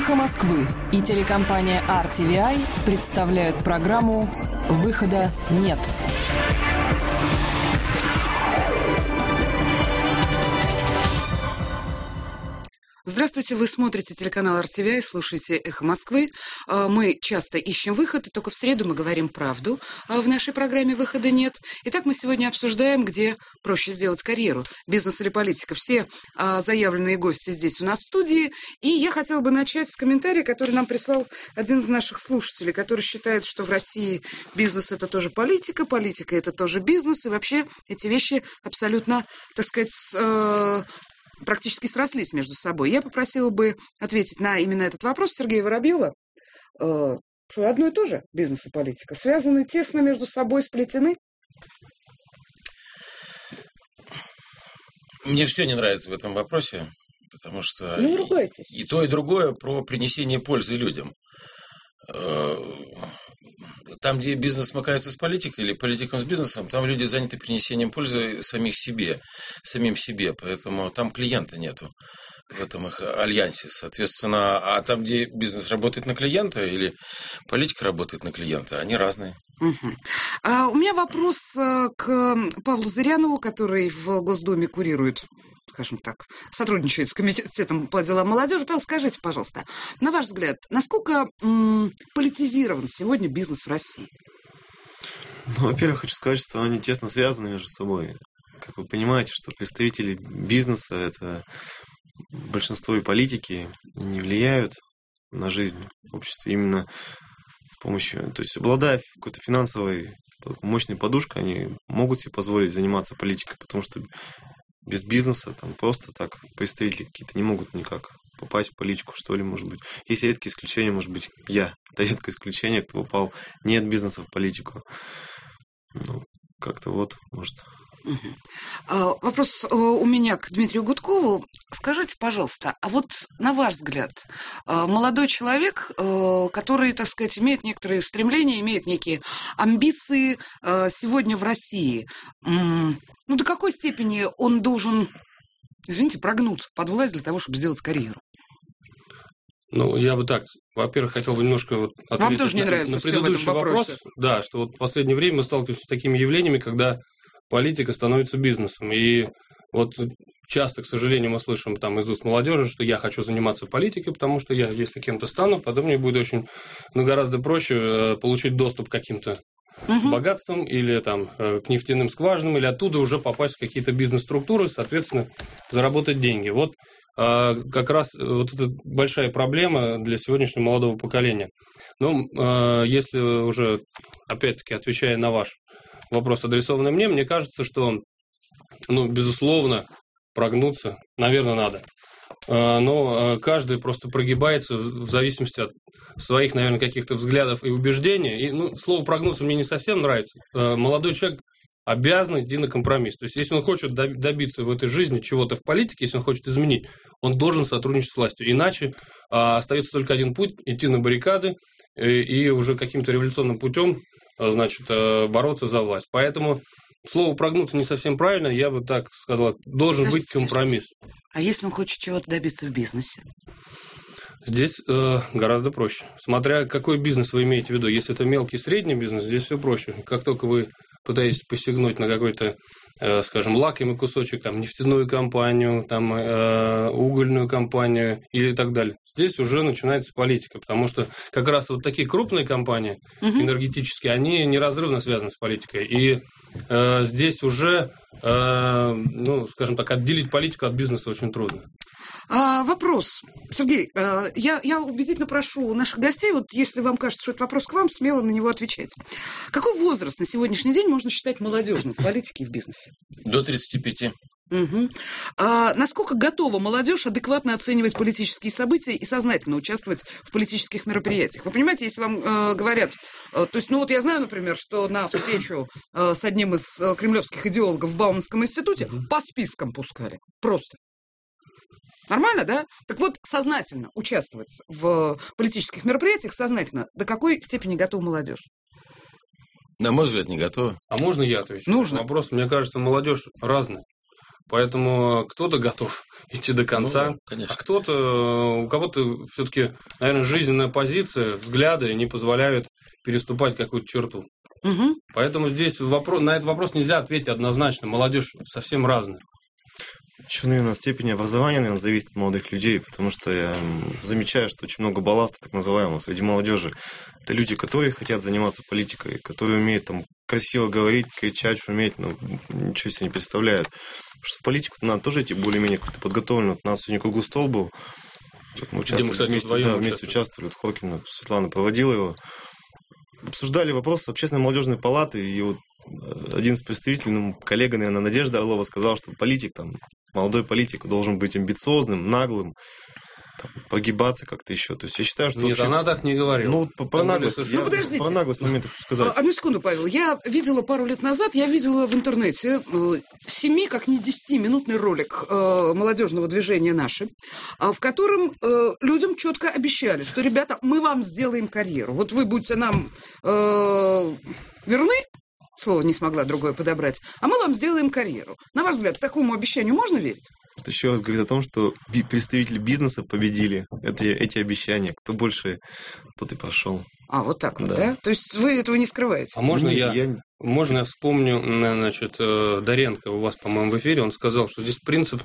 «Эхо Москвы» и телекомпания RTVI представляют программу «Выхода нет». Здравствуйте, вы смотрите телеканал RTVI, слушаете «Эхо Москвы». Мы часто ищем выход, и только в среду мы говорим правду. В нашей программе «Выхода нет». Итак, мы сегодня обсуждаем, где проще сделать карьеру, бизнес или политика. Все заявленные гости здесь у нас в студии. И я хотела бы начать с комментария, который нам прислал один из наших слушателей, который считает, что в России бизнес – это тоже политика, политика – это тоже бизнес, и вообще эти вещи абсолютно, так сказать, практически срослись между собой. Я попросила бы ответить на именно этот вопрос Сергея Воробьева, что одно и то же бизнес и политика связаны тесно между собой, сплетены. Мне все не нравится в этом вопросе, потому что ругайтесь. И то, и другое про принесение пользы людям. Там, где бизнес смыкается с политикой или политиком с бизнесом, там люди заняты принесением пользы самим себе, поэтому там клиента нету в этом их альянсе. Соответственно, а там, где бизнес работает на клиента или политика работает на клиента, они разные. Угу. У меня вопрос к Павлу Зырянову, который в Госдуме курирует, скажем так, сотрудничает с комитетом по делам молодежи. Павел, скажите, пожалуйста, на ваш взгляд, насколько политизирован сегодня бизнес в России? Ну, во-первых, хочу сказать, что они тесно связаны между собой. Как вы понимаете, что представители бизнеса, это большинство и политики, не влияют на жизнь общества именно с помощью, то есть обладая какой-то финансовой мощной подушкой, они могут себе позволить заниматься политикой, потому что без бизнеса там просто так представители какие-то не могут никак попасть в политику, что ли, может быть. Есть редкие исключения, может быть, я. Это редкое исключение, кто попал не от бизнеса в политику. Ну, как-то вот, может. Вопрос у меня к Дмитрию Гудкову. Скажите, пожалуйста, а вот на ваш взгляд, молодой человек, который, так сказать, имеет некоторые стремления, имеет некие амбиции сегодня в России, до какой степени он должен, извините, прогнуться под власть для того, чтобы сделать карьеру? Ну, я бы так, во-первых, хотел бы немножко ответить на предыдущий вопрос. Да, что вот в последнее время мы сталкиваемся с такими явлениями, когда политика становится бизнесом. И вот часто, к сожалению, мы слышим там из уст молодежи, что я хочу заниматься политикой, потому что я, если кем-то стану, потом мне будет очень, гораздо проще получить доступ к каким-то богатствам или там к нефтяным скважинам, или оттуда уже попасть в какие-то бизнес-структуры, соответственно, заработать деньги. Вот как раз вот это большая проблема для сегодняшнего молодого поколения. Но если уже, опять-таки, отвечая на ваш вопрос, адресованный мне кажется, что, безусловно, прогнуться, наверное, надо. Но каждый просто прогибается в зависимости от своих, наверное, каких-то взглядов и убеждений. И, слово «прогнуться» мне не совсем нравится. Молодой человек обязан идти на компромисс. То есть, если он хочет добиться в этой жизни чего-то в политике, если он хочет изменить, он должен сотрудничать с властью. Иначе остается только один путь – идти на баррикады и уже каким-то революционным путем, бороться за власть. Поэтому слово «прогнуться» не совсем правильно, я бы так сказал, должен быть компромисс. А если он хочет чего-то добиться в бизнесе? Здесь гораздо проще. Смотря какой бизнес вы имеете в виду. Если это мелкий, средний бизнес, здесь все проще. Как только вы пытаетесь посягнуть на какой-то, скажем, лакомый кусочек, там, нефтяную компанию, там, угольную компанию или так далее. Здесь уже начинается политика, потому что как раз вот такие крупные компании энергетические, они неразрывно связаны с политикой. И здесь уже, скажем так, отделить политику от бизнеса очень трудно. Вопрос. Сергей, я убедительно прошу наших гостей, вот если вам кажется, что это вопрос к вам, смело на него отвечать. Какой возраст на сегодняшний день можно считать молодежным в политике и в бизнесе? До 35. Насколько готова молодежь адекватно оценивать политические события и сознательно участвовать в политических мероприятиях? Вы понимаете, если вам говорят... То есть, я знаю, например, что на встречу с одним из кремлевских идеологов в Бауманском институте по спискам пускали. Просто. Нормально, да? Так вот, сознательно участвовать в политических мероприятиях, сознательно, до какой степени готова молодежь? На мой взгляд, не готова. А можно я отвечу? Нужно. Вопрос, мне кажется, молодежь разная. Поэтому кто-то готов идти до конца, а кто-то, у кого-то все-таки, наверное, жизненная позиция, взгляды не позволяют переступать какую-то черту. Угу. Поэтому здесь на этот вопрос нельзя ответить однозначно. Молодежь совсем разная. Еще, наверное, степень образования, наверное, зависит от молодых людей, потому что я замечаю, что очень много балласта, так называемого, среди молодежи. Это люди, которые хотят заниматься политикой, которые умеют там красиво говорить, кричать, шуметь, но ничего себе не представляют. Потому что в политику надо тоже идти более-менее как-то подготовлено. Вот у нас сегодня круглый стол был. Вот мы участвовали, кстати, вместе участвовали. Вот Хоркина, Светлана проводила его. Обсуждали вопрос общественной молодежной палаты, и вот один из представителей, коллега, наверное, Надежда Орлова, сказал, что политик, молодой политик должен быть амбициозным, наглым, погибаться как-то еще. То есть я считаю, что... Нет, она так не говорила. Про наглость. Подождите. Про наглость момент хочу сказать. Одну секунду, Павел. Я видела пару лет назад, в интернете 7, как не 10-минутный ролик молодежного движения «Наши», в котором людям четко обещали, что, ребята, мы вам сделаем карьеру. Вот вы будете нам верны, слово не смогла другое подобрать, а мы вам сделаем карьеру. На ваш взгляд, такому обещанию можно верить? Это еще раз говорит о том, что представители бизнеса победили эти обещания. Кто больше, тот и прошел. Вот так вот, да? То есть вы этого не скрываете? А можно я вспомню, значит, Доренко у вас, по-моему, в эфире, он сказал, что здесь принцип,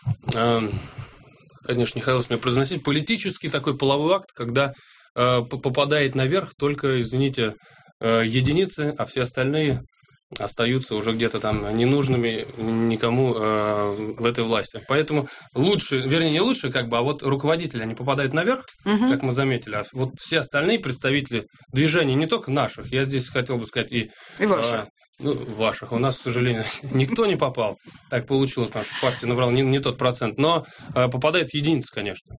конечно, не хотелось мне произносить, политический такой половой акт, когда попадает наверх только, извините, единицы, а все остальные остаются уже где-то там ненужными никому в этой власти. Поэтому лучше, вернее, не лучше, а вот руководители, они попадают наверх, как мы заметили, а вот все остальные представители движений, не только наших, я здесь хотел бы сказать и ваших. Ваших. У нас, к сожалению, никто не попал. Так получилось, потому что партия набрала не тот процент. Но попадает единицы, конечно.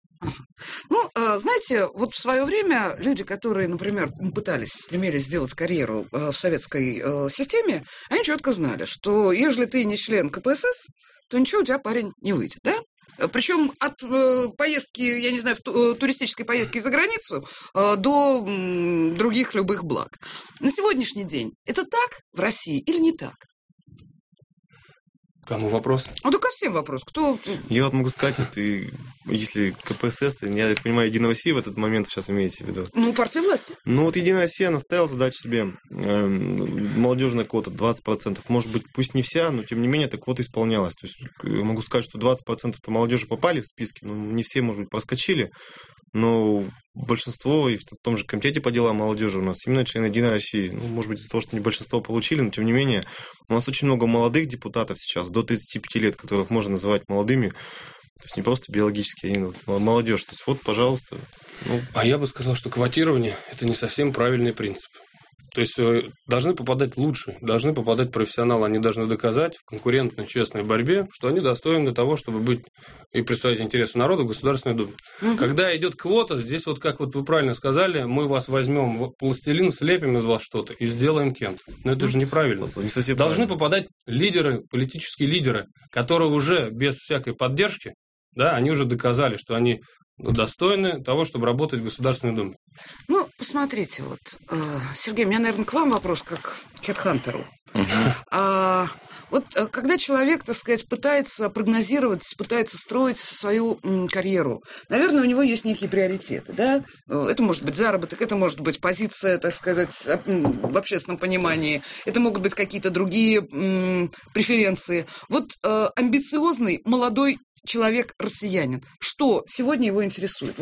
Знаете, вот в свое время люди, которые, например, стремились сделать карьеру в советской системе, они четко знали, что если ты не член КПСС, то ничего у тебя, парень, не выйдет, да? Причем от поездки, я не знаю, туристической поездки за границу до других любых благ. На сегодняшний день это так в России или не так? Кому вопрос? Да ко всем вопрос. Кто? Я вот могу сказать, если КПСС, я так понимаю, Единая Россия в этот момент сейчас имеете в виду? Партия власти. Вот Единая Россия, она ставила задачу себе молодежная квота 20%. Может быть, пусть не вся, но тем не менее эта квота исполнялась. То есть я могу сказать, что 20% молодежи попали в списки, не все, может быть, проскочили, но большинство и в том же комитете по делам молодежи у нас именно члены Единой России. Может быть, из-за того, что не большинство получили, но тем не менее у нас очень много молодых депутатов сейчас, до 35 лет, которых можно называть молодыми. То есть не просто биологически, а молодежь. То есть вот, пожалуйста. А я бы сказал, что квотирование – это не совсем правильный принцип. То есть должны попадать лучшие, должны попадать профессионалы. Они должны доказать в конкурентной, честной борьбе, что они достойны того, чтобы быть и представлять интересы народа в Государственной Думе. Когда идет квота, здесь как вы правильно сказали, мы вас возьмем в пластилин, слепим из вас что-то и сделаем кем. Но это же неправильно. Должны попадать лидеры, политические лидеры, которые уже без всякой поддержки, они уже доказали, что они достойны того, чтобы работать в Государственной Думе. Посмотрите, Сергей, у меня, наверное, к вам вопрос, как к хедхантеру. Когда человек, так сказать, пытается прогнозировать, пытается строить свою карьеру, наверное, у него есть некие приоритеты, да? Это может быть заработок, это может быть позиция, так сказать, в общественном понимании, это могут быть какие-то другие преференции. Амбициозный молодой человек-россиянин, что сегодня его интересует?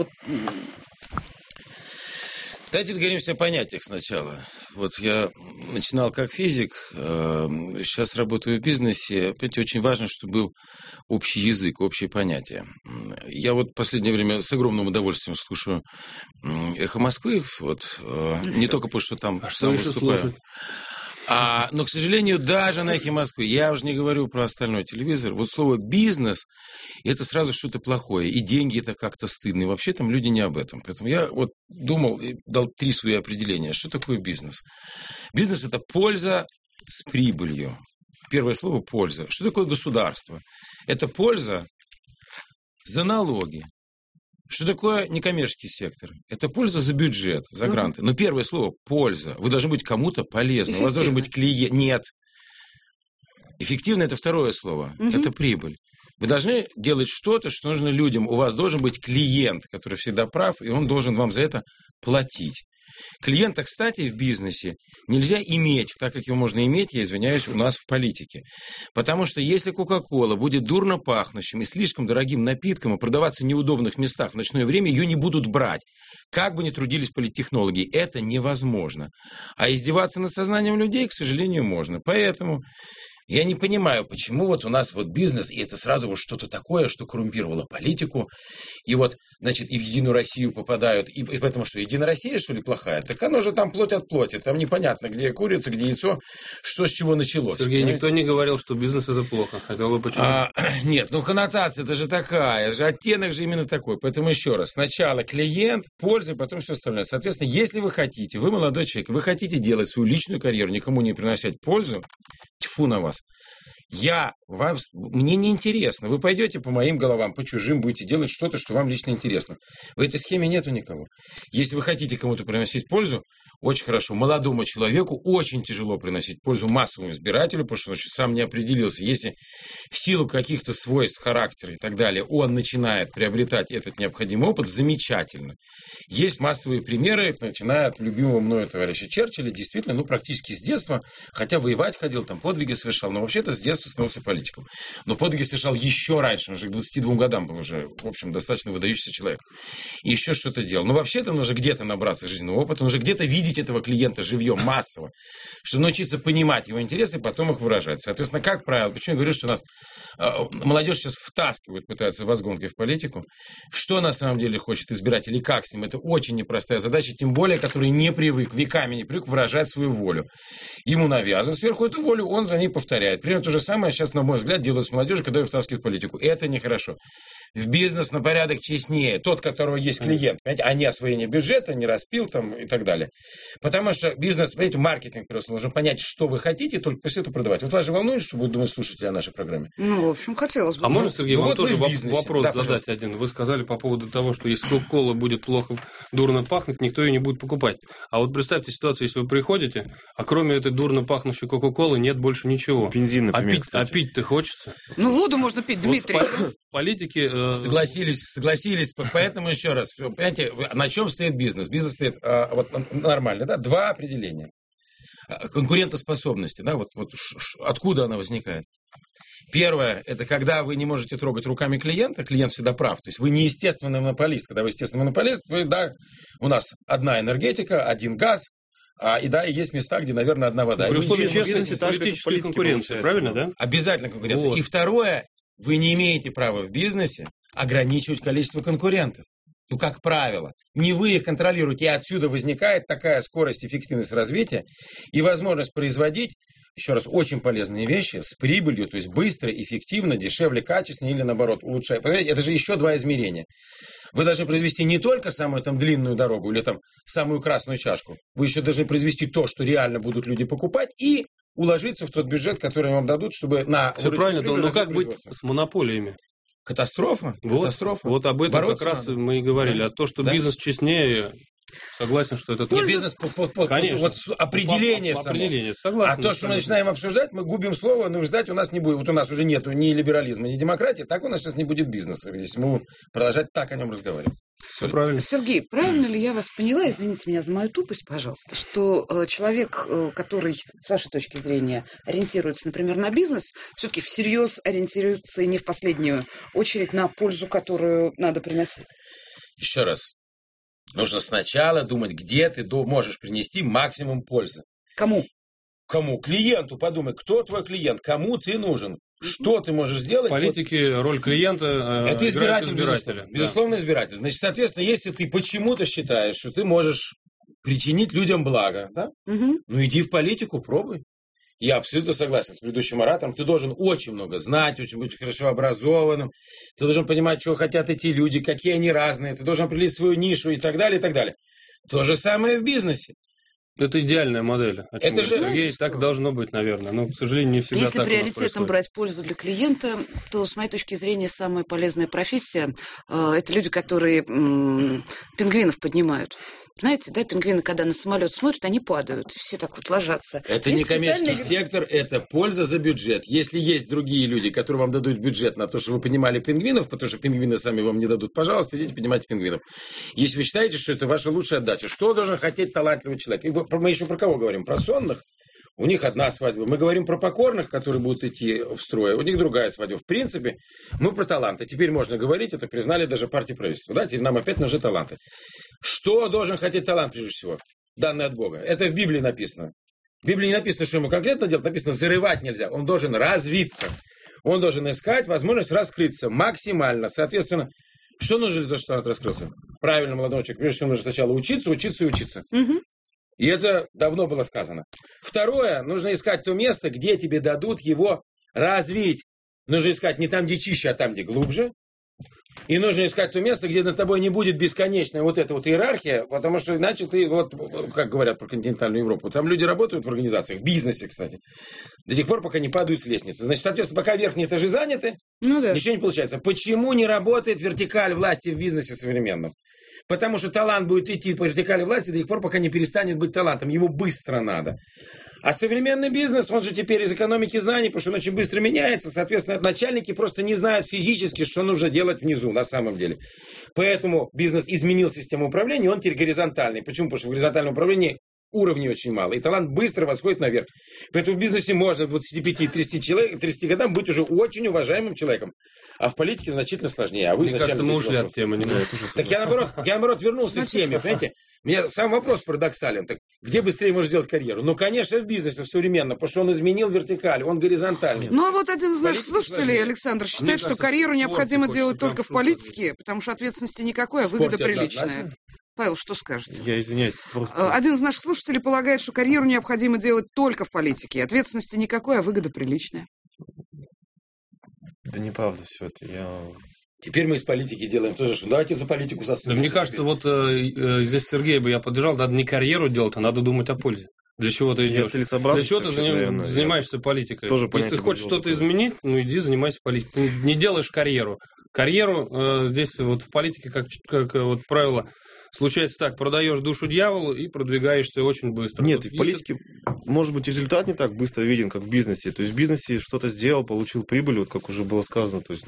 Давайте договоримся о понятиях сначала. Я начинал как физик, сейчас работаю в бизнесе. Понимаете, очень важно, чтобы был общий язык, общие понятия. Я в последнее время с огромным удовольствием слушаю «Эхо Москвы». Не только потому, что там сам выступаю. Но, к сожалению, даже на «Эхе Москвы», я уже не говорю про остальной телевизор, слово «бизнес» – это сразу что-то плохое, и деньги – это как-то стыдно, и вообще там люди не об этом. Поэтому я думал и дал 3 свои определения. Что такое бизнес? Бизнес – это польза с прибылью. Первое слово – польза. Что такое государство? Это польза за налоги. Что такое некоммерческий сектор? Это польза за бюджет, за гранты. Но первое слово – польза. Вы должны быть кому-то полезны. У вас должен быть клиент. Нет. Эффективно – это второе слово. Это прибыль. Вы должны делать что-то, что нужно людям. У вас должен быть клиент, который всегда прав, и он должен вам за это платить. Клиента, кстати, в бизнесе нельзя иметь, так как его можно иметь, я извиняюсь, у нас в политике. Потому что если Кока-Кола будет дурно пахнущим и слишком дорогим напитком и продаваться в неудобных местах в ночное время, ее не будут брать. Как бы ни трудились политтехнологи, это невозможно. А издеваться над сознанием людей, к сожалению, можно. Поэтому я не понимаю, почему вот у нас вот бизнес, и это сразу вот что-то такое, что коррумпировало политику, и вот, значит, и в Единую Россию попадают, и потому что Единая Россия, что ли, плохая? Так оно же там плоть от плоти, там непонятно, где курица, где яйцо, что с чего началось. Сергей, понимаете? Никто не говорил, что бизнес это плохо, хотя бы почему? Нет, ну коннотация это же такая, же оттенок же именно такой, поэтому еще раз, сначала клиент, польза, потом все остальное. Соответственно, если вы хотите, вы молодой человек, вы хотите делать свою личную карьеру, никому не приносить пользу, тьфу на вас. Мне не интересно. Вы пойдете по моим головам, по чужим, будете делать что-то, что вам лично интересно. В этой схеме нету никого. Если вы хотите кому-то приносить пользу, очень хорошо. Молодому человеку очень тяжело приносить пользу массовому избирателю, потому что он сам не определился. Если в силу каких-то свойств характера и так далее он начинает приобретать этот необходимый опыт, замечательно. Есть массовые примеры, начиная от любимого мною товарища Черчилля, действительно, практически с детства, хотя воевать ходил, там подвиги совершал, но вообще-то с детства становился политиком. Но подвиги совершал еще раньше, он же к 22 годам был уже, в общем, достаточно выдающийся человек. И еще что-то делал. Но вообще-то нужно где-то набраться жизненного опыта, нужно где-то видеть этого клиента живьем, массово, чтобы научиться понимать его интересы и потом их выражать. Соответственно, как правило, почему я говорю, что у нас молодежь сейчас втаскивает, пытается возгонкой в политику, что на самом деле хочет избиратель и как с ним, это очень непростая задача, тем более, который не привык, веками не привык выражать свою волю. Ему навязывают сверху эту волю, он за ней повторяет. Примерно то же самое сейчас, на мой взгляд, делают с молодежью, когда ее втаскивают в политику. И это нехорошо. В бизнес на порядок честнее тот, у которого есть клиент, понимаете, а не освоение бюджета, не распил там и так далее. Потому что бизнес, понимаете, маркетинг просто нужно понять, что вы хотите, и только после этого продавать. Вот вас же волнует, что будут думать слушатели о нашей программе? В общем, хотелось бы. А можно, Сергей, вам тоже вопрос задать один? Вы сказали по поводу того, что если Кока-Кола будет плохо, дурно пахнуть, никто ее не будет покупать. А вот представьте ситуацию, если вы приходите, а кроме этой дурно пахнущей Кока-Колы нет больше ничего. Бензин, например, а пить-то хочется? Воду можно пить, Дмитрий. В политике... Согласились. Поэтому еще раз, понимаете, на чем стоит бизнес? Бизнес стоит нормально, да? Два определения. Конкурентоспособности, да? Откуда она возникает? Первое, это когда вы не можете трогать руками клиента, клиент всегда прав. То есть вы не естественный монополист. Когда вы естественный монополист, у нас одна энергетика, один газ, и есть места, где, наверное, одна вода. При условии честности, политической конкуренции, правильно, да? Обязательно конкуренция. И второе, вы не имеете права в бизнесе ограничивать количество конкурентов. Как правило. Не вы их контролируете, и отсюда возникает такая скорость, эффективность развития и возможность производить, еще раз, очень полезные вещи с прибылью, то есть быстро, эффективно, дешевле, качественно или, наоборот, улучшая. Понимаете, это же еще два измерения. Вы должны произвести не только самую длинную дорогу или самую красную чашку, вы еще должны произвести то, что реально будут люди покупать, и уложиться в тот бюджет, который вам дадут, чтобы на... Все правильно, но как быть с монополиями? Катастрофа. Вот об этом бороться как раз надо. Мы и говорили. Да. А то, что бизнес честнее, согласен, что это... Не бизнес, конечно. Определение само. Согласен. А то, что мы начинаем обсуждать, мы губим слово, но ждать у нас не будет. Вот у нас уже нету ни либерализма, ни демократии, так у нас сейчас не будет бизнеса, если мы будем продолжать так о нем разговаривать. Все правильно. Сергей, правильно ли я вас поняла, извините меня за мою тупость, пожалуйста, что человек, который, с вашей точки зрения, ориентируется, например, на бизнес, все-таки всерьез ориентируется и не в последнюю очередь на пользу, которую надо приносить? Еще раз. Нужно сначала думать, где ты можешь принести максимум пользы. Кому? Клиенту подумай, кто твой клиент, кому ты нужен. Что ты можешь сделать? В политике роль клиента это избирателя. Безусловно, избиратель. Значит, соответственно, если ты почему-то считаешь, что ты можешь причинить людям благо, да? Иди в политику, пробуй. Я абсолютно согласен с предыдущим оратором. Ты должен очень много знать, очень быть хорошо образованным. Ты должен понимать, чего хотят эти люди, какие они разные. Ты должен определить свою нишу и так далее, и так далее. То же самое в бизнесе. Это идеальная модель. Это же, Сергей, так должно быть, наверное. Но, к сожалению, не всегда так. Если приоритетом брать пользу для клиента, то, с моей точки зрения, самая полезная профессия – это люди, которые пингвинов поднимают. Знаете, да, пингвины, когда на самолет смотрят, они падают, все так вот ложатся. Это не коммерческий сектор, это польза за бюджет. Если есть другие люди, которые вам дадут бюджет на то, что вы поднимали пингвинов, потому что пингвины сами вам не дадут, пожалуйста, идите поднимайте пингвинов. Если вы считаете, что это ваша лучшая отдача, что должен хотеть талантливый человек? И мы еще про кого говорим? Про сонных? У них одна свадьба. Мы говорим про покорных, которые будут идти в строй. У них другая свадьба. В принципе, мы про таланты. Теперь можно говорить, это признали даже партии правительства. Да, теперь нам опять нужны таланты. Что должен хотеть талант, прежде всего? Данный от Бога. Это в Библии написано. В Библии не написано, что ему конкретно делать. Написано, зарывать нельзя. Он должен развиться. Он должен искать возможность раскрыться максимально. Соответственно, что нужно для того, чтобы талант раскрылся? Правильно, молодой человек. Прежде всего, нужно сначала учиться, учиться и учиться. Угу. И это давно было сказано. Второе, нужно искать то место, где тебе дадут его развить. Нужно искать не там, где чище, а там, где глубже. И нужно искать то место, где над тобой не будет бесконечная вот эта вот иерархия, потому что иначе ты, вот, как говорят про континентальную Европу, там люди работают в организациях, в бизнесе, кстати, до тех пор, пока не падают с лестницы. Значит, соответственно, пока верхние этажи заняты, ничего не получается. Почему не работает вертикаль власти в бизнесе современном? Потому что талант будет идти по вертикали власти до тех пор, пока не перестанет быть талантом. Ему быстро надо. А современный бизнес, он же теперь из экономики знаний, потому что он очень быстро меняется. Соответственно, начальники просто не знают физически, что нужно делать внизу на самом деле. Поэтому бизнес изменил систему управления, он теперь горизонтальный. Почему? Потому что в горизонтальном управлении уровней очень мало. И талант быстро восходит наверх. Поэтому в бизнесе можно в 25-30 годам быть уже очень уважаемым человеком. А в политике значительно сложнее. А вы, мне кажется, мы ушли от темы. Так я наоборот вернулся к теме. Понимаете? Мне сам вопрос парадоксален. Так где быстрее можно сделать карьеру? Ну, конечно, в бизнесе, в современном, потому что он изменил вертикаль, он горизонтальный. Ну, а вот один из наших слушателей, Александр, считает, что карьеру необходимо делать только в политике, потому что ответственности никакой, а выгода приличная. Павел, что скажете? Я извиняюсь. Один из наших слушателей полагает, что карьеру необходимо делать только в политике. Ответственности никакой, а выгода приличная. Да неправда все это. Теперь мы из политики делаем тоже, что давайте за политику заступимся. Да, мне кажется, вот здесь Сергея бы я поддержал, надо не карьеру делать, а надо думать о пользе. Для чего ты идешь? Для чего ты занимаешься политикой? Если ты хочешь что-то изменить, ну иди занимайся политикой. Ты не делаешь карьеру. Карьеру здесь вот в политике, как вот правило, случается так, продаешь душу дьяволу и продвигаешься очень быстро. Нет, в политике, может быть, результат не так быстро виден, как в бизнесе. То есть в бизнесе что-то сделал, получил прибыль, вот как уже было сказано. То есть,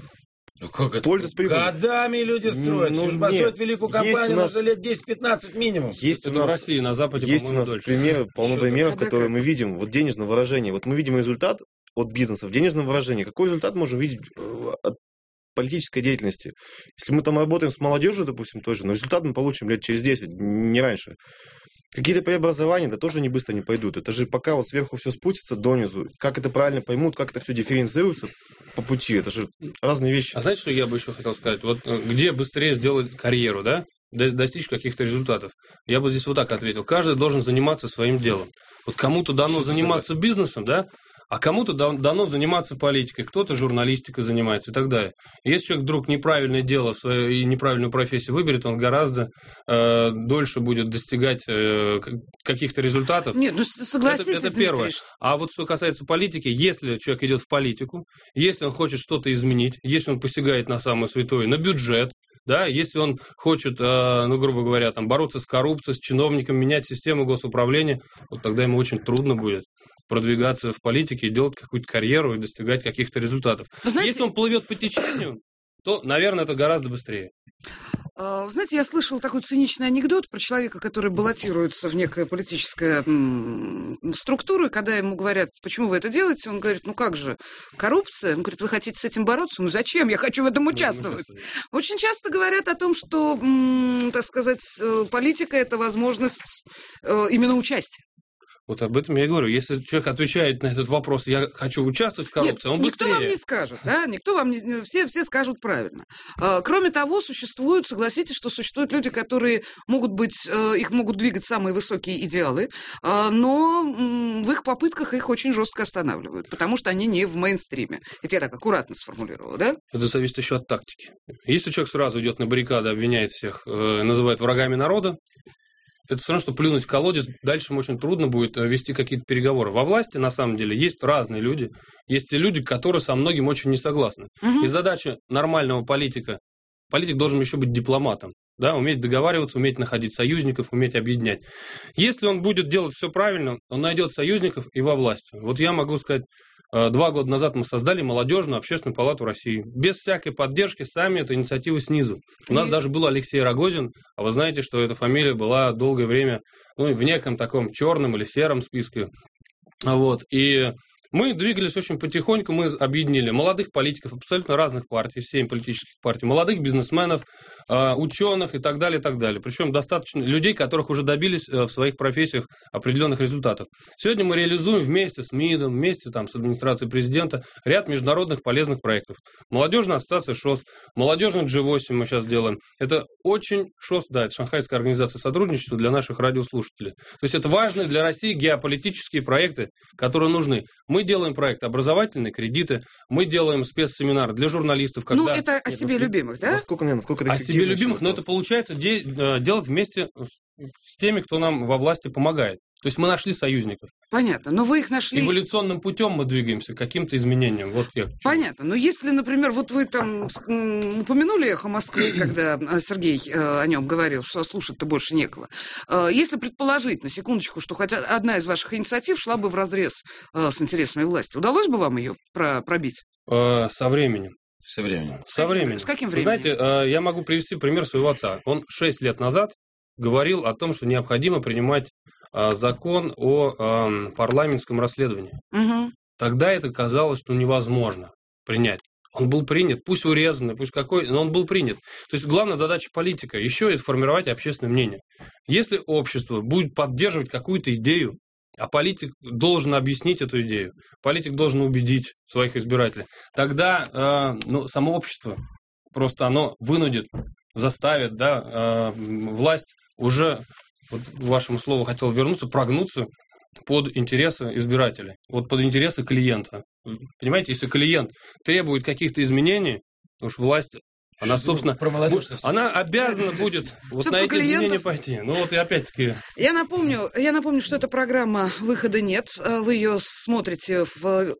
как это? Польза с прибылью. Годами люди строят. Чтобы построить великую компанию, нужно лет 10-15 минимум. Есть у нас, в России, на Западе, есть у нас примеры, полно примеров, которые мы видим. Вот денежное выражение. Вот мы видим результат от бизнеса в денежном выражении. Какой результат можем видеть от политической деятельности? Если мы там работаем с молодежью, допустим, тоже, но результат мы получим лет через 10, не раньше. Какие-то преобразования, да, тоже не быстро не пойдут. Это же пока вот сверху все спустится донизу, как это правильно поймут, как это все дифференцируется по пути. Это же разные вещи. А знаете, что я бы еще хотел сказать? Вот где быстрее сделать карьеру, да? Достичь каких-то результатов. Я бы здесь вот так ответил. Каждый должен заниматься своим делом. Вот кому-то дано заниматься бизнесом, да? А кому-то дано заниматься политикой, кто-то журналистикой занимается и так далее. И если человек вдруг неправильное дело и неправильную профессию выберет, он гораздо дольше будет достигать каких-то результатов. Нет, ну согласитесь, это первое. А вот что касается политики, если человек идет в политику, если он хочет что-то изменить, если он посягает на самое святое, на бюджет, да, если он хочет, грубо говоря, там, бороться с коррупцией, с чиновниками, менять систему госуправления, вот тогда ему очень трудно будет продвигаться в политике, делать какую-то карьеру и достигать каких-то результатов. Знаете, если он плывет по течению, то, наверное, это гораздо быстрее. Знаете, я слышала такой циничный анекдот про человека, который баллотируется в некую политическую структуру, и когда ему говорят, почему вы это делаете, он говорит, ну как же, коррупция? Он говорит, вы хотите с этим бороться? Ну зачем? Я хочу в этом участвовать. Очень часто говорят о том, что, так сказать, политика – это возможность именно участия. Вот об этом я и говорю. Если человек отвечает на этот вопрос, я хочу участвовать в коррупции, он быстрее. Никто вам не скажет, да? Никто вам не... Все скажут правильно. Кроме того, согласитесь, что существуют люди, которые могут быть, их могут двигать самые высокие идеалы, но в их попытках их очень жестко останавливают, потому что они не в мейнстриме. Это я так аккуратно сформулировала, да? Это зависит еще от тактики. Если человек сразу идет на баррикады, обвиняет всех, называет врагами народа, это все равно, что плюнуть в колодец, дальше очень трудно будет вести какие-то переговоры. Во власти, на самом деле, есть разные люди. Есть и люди, которые со многим очень не согласны. Угу. И задача нормального политик должен еще быть дипломатом. да, уметь договариваться, уметь находить союзников, уметь объединять. Если он будет делать все правильно, он найдет союзников и во власти. Вот я могу сказать, 2 года назад мы создали молодежную общественную палату России. Без всякой поддержки, сами это инициатива снизу. У нас даже был Алексей Рогозин, а вы знаете, что эта фамилия была долгое время в неком таком черном или сером списке. Вот. И мы двигались очень потихоньку, мы объединили молодых политиков абсолютно разных партий, 7 политических партий, молодых бизнесменов, ученых и так далее, и так далее. Причем достаточно людей, которых уже добились в своих профессиях определенных результатов. Сегодня мы реализуем вместе с МИДом, вместе с администрацией президента ряд международных полезных проектов. Молодежная ассоциация ШОС, молодежный G8 мы сейчас делаем. Это очень ШОС, да, это Шанхайская организация сотрудничества для наших радиослушателей. То есть это важные для России геополитические проекты, которые нужны. Мы делаем проекты образовательные, кредиты, мы делаем спецсеминары для журналистов. Когда... это о себе любимых, да? Насколько о себе любимых, но это получается делать вместе с теми, кто нам во власти помогает. То есть мы нашли союзников. Понятно, но вы их нашли... Эволюционным путем мы двигаемся, к каким-то изменениям. Вот я. Понятно, но если, например, вот вы там упомянули «Эхо Москвы», когда Сергей о нем говорил, что слушать-то больше некого. Если предположить, на секундочку, что хотя одна из ваших инициатив шла бы вразрез с интересами власти, удалось бы вам ее пробить? Со временем. Со временем. С каким временем? Знаете, я могу привести пример своего отца. Он 6 лет назад говорил о том, что необходимо принимать закон о парламентском расследовании. Угу. Тогда это казалось, что невозможно принять. Он был принят, пусть урезанный, пусть какой, но он был принят. То есть главная задача политика еще это формировать общественное мнение. Если общество будет поддерживать какую-то идею, а политик должен объяснить эту идею, политик должен убедить своих избирателей, тогда само общество просто оно вынудит, заставит, власть уже, вот к вашему слову хотел вернуться, прогнуться под интересы избирателей, вот под интересы клиента. Понимаете, если клиент требует каких-то изменений, уж власть, она, собственно, она обязана будет вот на эти изменения пойти. Ну вот и опять-таки... Я напомню, что эта программа «Выхода нет». Вы ее смотрите в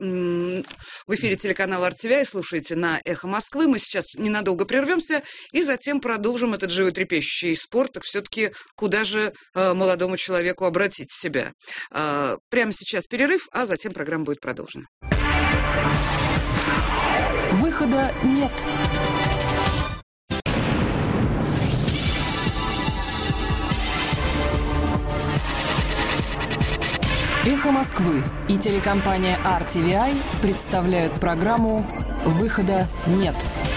эфире телеканала RTVI и слушаете на «Эхо Москвы». Мы сейчас ненадолго прервемся и затем продолжим этот животрепещущий спор. Так все-таки куда же молодому человеку обратить себя? Прямо сейчас перерыв, а затем программа будет продолжена. Выхода нет. «Эхо Москвы» и телекомпания RTVI представляют программу «Выхода нет».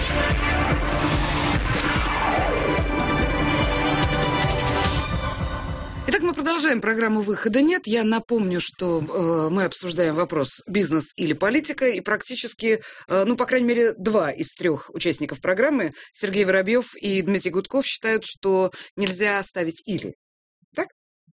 Итак, мы продолжаем программу «Выхода нет». Я напомню, что мы обсуждаем вопрос «Бизнес или политика», и практически, по крайней мере, 2 из 3 участников программы, Сергей Воробьев и Дмитрий Гудков, считают, что нельзя ставить «или». Так?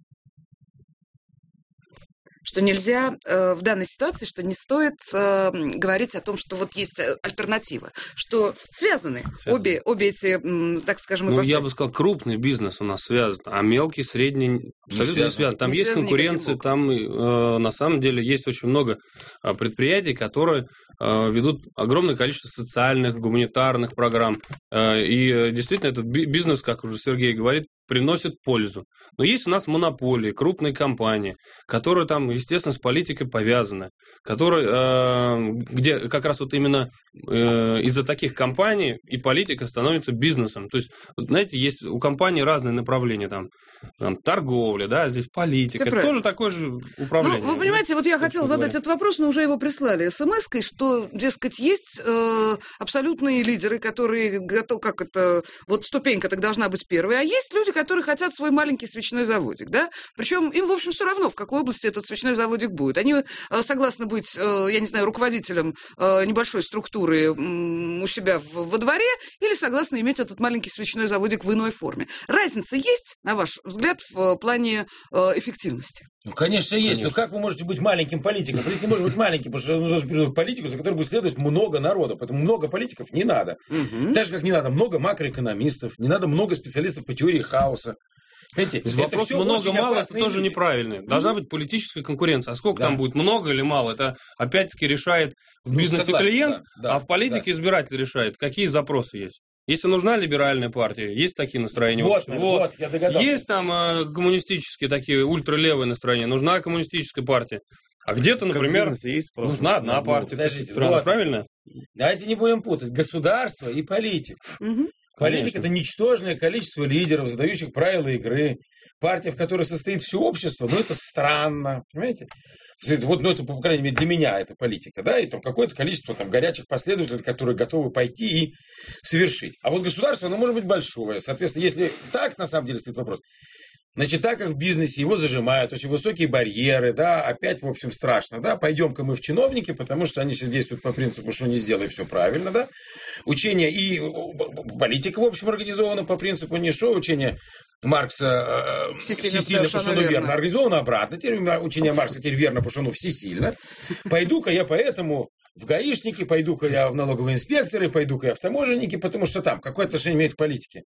Что нельзя в данной ситуации, что не стоит говорить о том, что вот есть альтернатива, что связаны. Обе эти, так скажем, я бы сказал, крупный бизнес у нас связан, а мелкий, средний абсолютно не связан. Там есть конкуренция, там на самом деле есть очень много предприятий, которые ведут огромное количество социальных, гуманитарных программ. И действительно этот бизнес, как уже Сергей говорит, приносит пользу. Но есть у нас монополии, крупные компании, которые там, естественно, с политикой повязаны, которые, где как раз вот именно из-за таких компаний и политика становится бизнесом. То есть, знаете, есть у компании разные направления, там торговля, да, здесь политика, это тоже такое же управление. Вы понимаете, вот я хотела задать этот вопрос, но уже его прислали смс-кой, что, дескать, есть абсолютные лидеры, которые готовы, вот ступенька так должна быть первой, а есть люди, которые хотят свой маленький свечной заводик, да, причем им, в общем, все равно, в какой области этот свечной заводик будет. Они согласны быть, я не знаю, руководителем небольшой структуры у себя во дворе или согласны иметь этот маленький свечной заводик в иной форме. Разница есть, на ваш взгляд, в плане эффективности? Ну, конечно, есть. Но как вы можете быть маленьким политиком? Политик не может быть маленьким, потому что нужно политику, за которой будет следовать много народа. Поэтому много политиков не надо. Угу. Так же, как не надо много макроэкономистов, не надо много специалистов по теории хаоса. Понимаете, вопрос много-мало, это тоже неправильный. Должна быть политическая конкуренция. А сколько там будет, много или мало, это опять-таки решает в бизнесе клиент, а в политике избиратель решает, какие запросы есть. Если нужна либеральная партия, есть такие настроения. Вот, я догадался. Есть там коммунистические такие ультралевые настроения, нужна коммунистическая партия. А где-то, например, нужна одна партия. Подождите, правильно? Давайте не будем путать государство и политику. Политика – это ничтожное количество лидеров, задающих правила игры. Партия, в которой состоит все общество, это странно, понимаете? Вот, это, по крайней мере, для меня это политика, да, и там какое-то количество там горячих последователей, которые готовы пойти и совершить. А вот государство, оно может быть большое. Соответственно, если так, на самом деле, стоит вопрос, значит, так как в бизнесе его зажимают, очень высокие барьеры, да, опять, в общем, страшно, да, пойдем-ка мы в чиновники, потому что они сейчас действуют по принципу, что не сделай все правильно, да, учение и политика, в общем, организована по принципу не что, учение Маркса всесильно, потому что оно верно организовано, обратно, теперь учение Маркса теперь верно, потому что оно всесильно, пойду-ка я поэтому в гаишники, пойду-ка я в налоговые инспекторы, пойду-ка я в таможенники, потому что там какое отношение имеет к политике?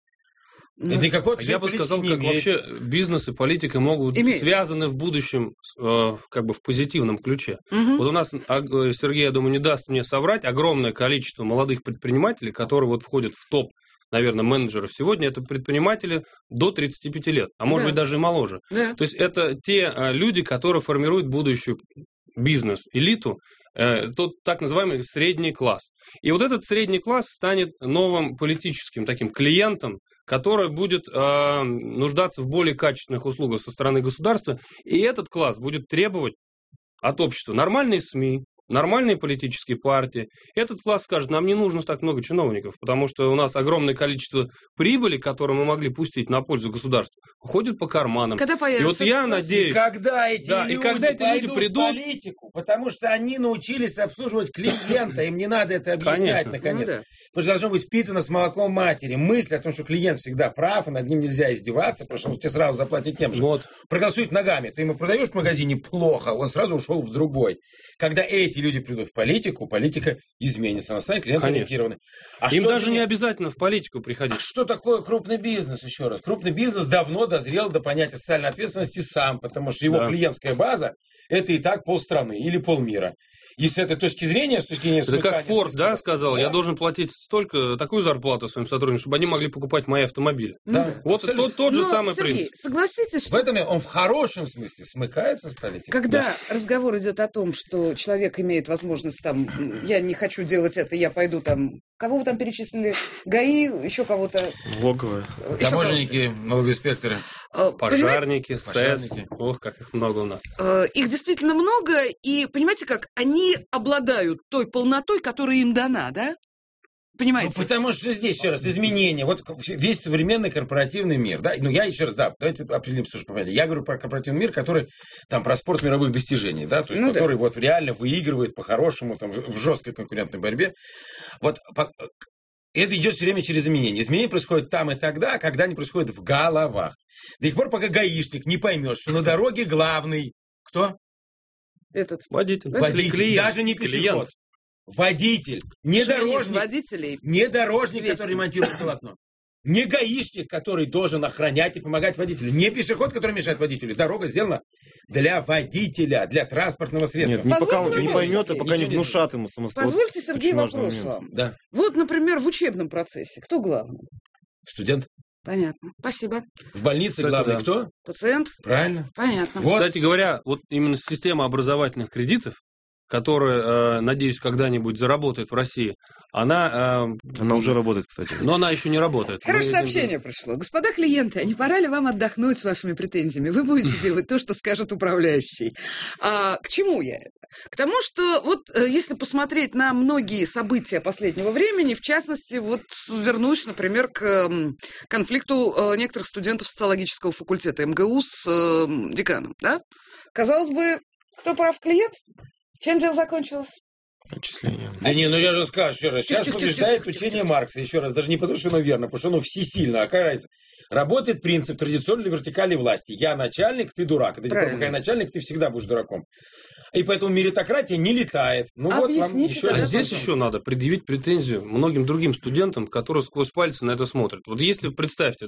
Я бы сказал, как вообще бизнес и политика могут связаны в будущем как бы в позитивном ключе. Вот у нас, Сергей, я думаю, не даст мне соврать, огромное количество молодых предпринимателей, которые вот входят в топ, наверное, менеджеров сегодня, это предприниматели до 35 лет, а может быть даже и моложе. То есть это те люди, которые формируют будущую бизнес-элиту, тот так называемый средний класс. И вот этот средний класс станет новым политическим таким клиентом, который будет нуждаться в более качественных услугах со стороны государства, и этот класс будет требовать от общества нормальные СМИ, нормальные политические партии. Этот класс скажет, нам не нужно так много чиновников, потому что у нас огромное количество прибыли, которое мы могли пустить на пользу государства, уходит по карманам. Когда появится, и вот я надеюсь... Когда эти люди придут в политику, потому что они научились обслуживать клиента, им не надо это объяснять, наконец. Потому что должно быть впитано с молоком матери. Мысль о том, что клиент всегда прав, и над ним нельзя издеваться, потому что он тебе сразу заплатит тем же. Проголосует ногами. Ты ему продаешь в магазине плохо, он сразу ушел в другой. Когда эти люди придут в политику, политика изменится. Она станет клиент-ориентированной. Им даже не обязательно в политику приходить. А что такое крупный бизнес, еще раз? Крупный бизнес давно дозрел до понятия социальной ответственности сам, потому что его клиентская база – это и так полстраны или полмира. И с этой точки зрения, это как Форд, сказал, я должен платить такую зарплату своим сотрудникам, чтобы они могли покупать мои автомобили. Вот тот же самый принцип. Согласитесь, что... В этом он в хорошем смысле смыкается с политикой. Когда разговор идет о том, что человек имеет возможность я не хочу делать это, я пойду кого вы там перечислили? ГАИ, еще кого-то? Логовые. Таможенники, налоговые инспекторы. Пожарники, СЭС. Ох, как их много у нас. Их действительно много, и понимаете как, они обладают той полнотой, которая им дана, да? Понимаете? Потому что здесь, еще раз, изменения. Вот весь современный корпоративный мир. Да? Я еще раз, давайте определим, что же понятно. Я говорю про корпоративный мир, который про спорт мировых достижений, да, то есть который вот реально выигрывает по-хорошему в жесткой конкурентной борьбе. Вот это идет все время через изменения. Изменения происходят там и тогда, когда они происходят в головах. До тех пор, пока гаишник не поймет, что на дороге главный кто? Водитель. Клиент. Даже не пешеход. Водитель. Не дорожник, который ремонтирует полотно. Не гаишник, который должен охранять и помогать водителю. Не пешеход, который мешает водителю. Дорога сделана для водителя, для транспортного средства. Нет, пока он не поймет, пока не внушат ему самостоятельно. Позвольте, Сергей, вопрос вам. Да. Вот, например, в учебном процессе кто главный? Студент. Понятно. Спасибо. В больнице главный кто? Пациент. Правильно. Понятно. Кстати говоря, вот именно система образовательных кредитов, которая, надеюсь, когда-нибудь заработает в России, она уже работает, кстати. Но она еще не работает. Хорошее сообщение пришло. Господа клиенты, а не пора ли вам отдохнуть с вашими претензиями? Вы будете делать то, что скажет управляющий. К чему я это? К тому, что вот если посмотреть на многие события последнего времени, в частности, вот вернусь, например, к конфликту некоторых студентов социологического факультета МГУ с деканом, да? Казалось бы, кто прав, клиент? Чем дело закончилось? Отчисление. Да не, я же скажу еще раз. Сейчас побеждает учение Маркса. Еще раз, даже не потому, что оно верно, потому что оно всесильно. А какая разница? Работает принцип традиционной вертикали власти. Я начальник, ты дурак. А пока я начальник, ты всегда будешь дураком. И поэтому меритократия не летает. Здесь еще надо предъявить претензию многим другим студентам, которые сквозь пальцы на это смотрят. Вот если, представьте,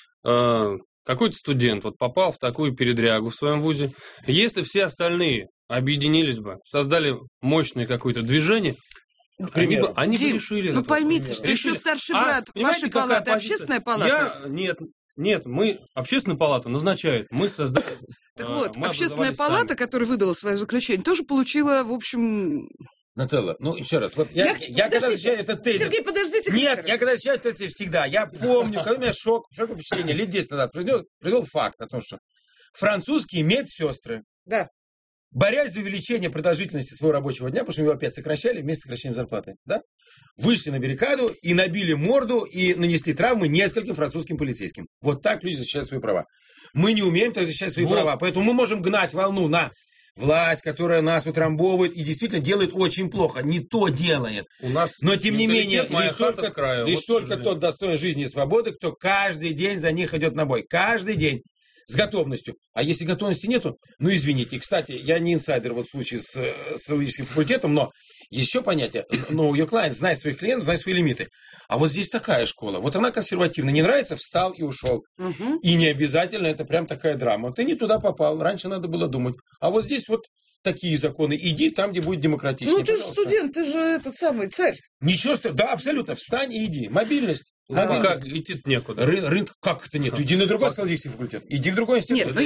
какой-то студент попал в такую передрягу в своем вузе, если все остальные объединились бы, создали мощное какое-то движение, Они бы решили. Ну, поймите, что еще старший брат вашей палаты, общественная палата? Нет, мы общественную палату назначают, мы создаем. Так вот, общественная палата, которая выдала свое заключение, тоже получила, в общем... Нателла, ну еще раз, вот я когда защищаю этот тезис... Сергей, подождите. Нет, я когда защищаю этот тезис всегда, я помню, когда у меня шоковое впечатление, лет 10 назад произвел факт о том, что французские медсестры, да, борясь за увеличение продолжительности своего рабочего дня, потому что его опять сокращали вместе с сокращением зарплаты, да, вышли на баррикаду и набили морду и нанесли травмы нескольким французским полицейским. Вот так люди защищают свои права. Мы не умеем так защищать свои права, поэтому мы можем гнать волну на власть, которая нас утрамбовывает и действительно делает очень плохо, не то делает. Но тем не менее, лишь только тот достоин жизни и свободы, кто каждый день за них идет на бой. Каждый день. С готовностью. А если готовности нету, ну извините. И, кстати, я не инсайдер вот в случае с социологическим факультетом, но еще понятие, know your client, знай своих клиентов, знай свои лимиты. А вот здесь такая школа. Вот она консервативная. Не нравится, встал и ушел. И не обязательно это прям такая драма. Ты не туда попал, раньше надо было думать. А вот здесь вот такие законы. Иди там, где будет демократичнее. Ну ты же студент, ты же этот самый царь. Ничего, да, абсолютно. Встань и иди. Мобильность. Как идти некуда. Рынок, как это нет? Иди на другой социологический факультет. Иди в другой институт. Нет, но